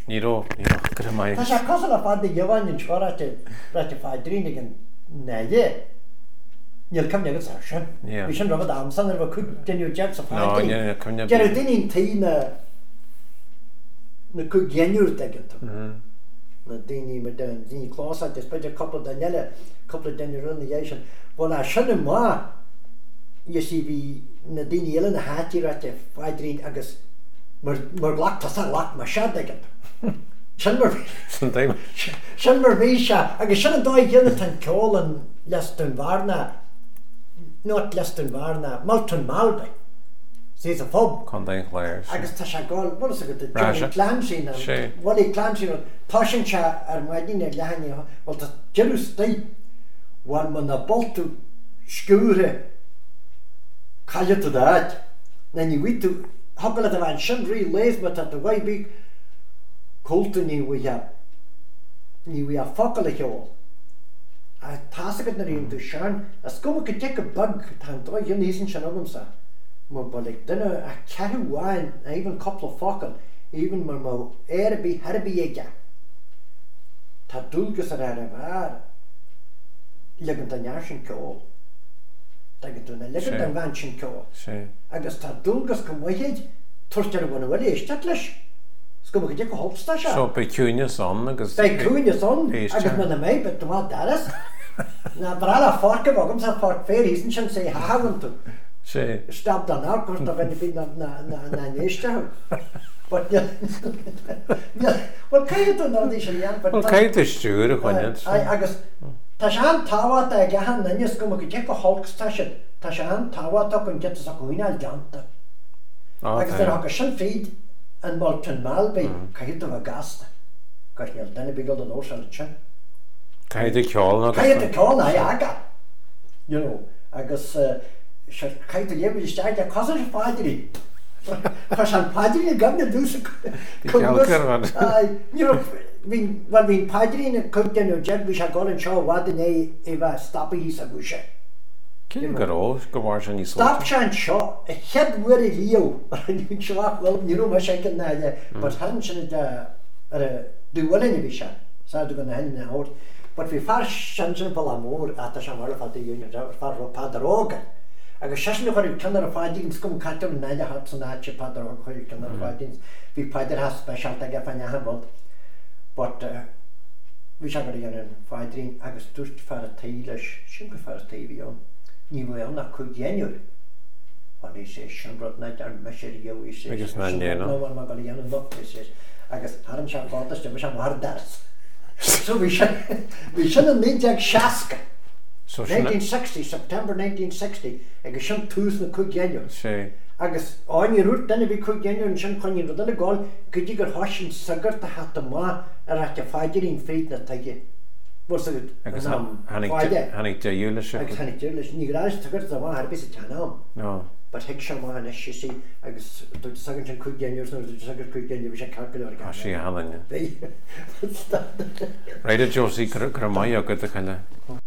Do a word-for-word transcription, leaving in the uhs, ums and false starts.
Níró go mai. Tá sé cos le fád Johanin Schwarate rete fádrínig an naé. Níl cem agus sin. Bhí sin rugad amsan ar bh chu denú Jack sa fádrí. Gear daoine tí na na chu geanúir agat. Na daoine mar den daoine chlósáid is beidir coppla daile coppla daine runna dhé sin. Bhil a sinna má si bhí na daoine eile na hátíí rete fádrín agus mar ghlachtas a lach mar sead agat. Sin mar sin mar bhí se agus sinna dóid dhéanana tan ceolalan leistan bharna nó leistan bharna Malton Malbay sí a fob chun daon chléir agus tá se gáil bud a go Clancy bhí Clancy tásin se ar maidíine lehanní bhil tá jeú stí bhil man na boltú scúre caiilte dáid na ní bhíú hapla a bhain sin rí léisma tá do bhaid bí Colta ní bhuithe ní bhí a focail a cheol. A tásagad na réon tú seán, as go go te go bug tá dóid dhéon hísan sin agamsa. Mar balig duine a ceithú bháin a even coppla focail, even mar má éirbí herbí éige. Tá dúlgus ar ar a bhar legan a near sin ceol. Tá go dúna legan an bhain sin ceol. Agus tá dúlgus go mhaid tuirtear bhna bhfuil éisteach leis. Go go dé go hopsta se. So be cúine son agus Be cúine son agus man na mé bet má daras. Na brala forca bhagam sa fort fér hísan sin sé hahann tú. sé. Stab dan á cost a bheith bí na na néiste. But well caiú tú ná sin an. Well caiú stúr a chuine. Agus tá se an táhá a gahan nannes go go dé go holgsta sin. Tá se an táhá a chun get a chuoineil deanta. Agus ar agus sin féad an Malton Malbay caiiad a gasta. Caithneal denna bigil an ósal sin. Caiiad a ceol agus. Caiiad a ceol na aga. You know, agus caiiad a lébu isteid a cosar a fáidirí. Chos an páidirí a gabna dúsa. Well bhín páidirí na cúptainú jeag bhí se gáil an seo bhhadan é i bheith stoppa hí a bhúise. Cyn gyrol, gymor sy'n i slwyd. Stop sian sio, y chyd wyr i liw. Ni'n siarad, wel, ni rwy'n mynd siarad na, but harn sian y dywylyn i fi sian. Sa'n dwi'n gwneud hynny'n hawdd. But fi far sian sian fel amor, a ta sian warf a di yun, far ro padarogan. Agus sian yn chwarae cynnar y ffaidins, gym cadw'n naid a hat sy'n atio padarog chwarae cynnar y ffaidins. Fi paidar ha special tag a ffanna han fod. But fi sian gwneud yn ffaidrin, agus dwrt far y teilys, sian gwneud far y teilion. Ní bhfuil na chuigeanúir an é sé sianrad na ar meisiir jau is sé agus na néana nó mar go dhéanú nó is agus haran se gátas de se mar dars so bhí bhí sin an méideag seaca nineteen sixty September nineteen sixty agus sin tús na chuigeanúir sé agus áin rút denna bhí chuigeanúir an sin chuin ru denna gáil go dtí gur hásin sagart a hat má ar a te fáidirín féit na taige. Agus hannig de júlis agus hannig júlis ní gráis tugur a bhá arbis a teanám. No. But hic se bhá is sé agus dúirt sagan sin chuigeanúir nó dúirt sagan chuigeanúir sé calcular a sí halanne. Réidir Josie gur mai a go a chuile.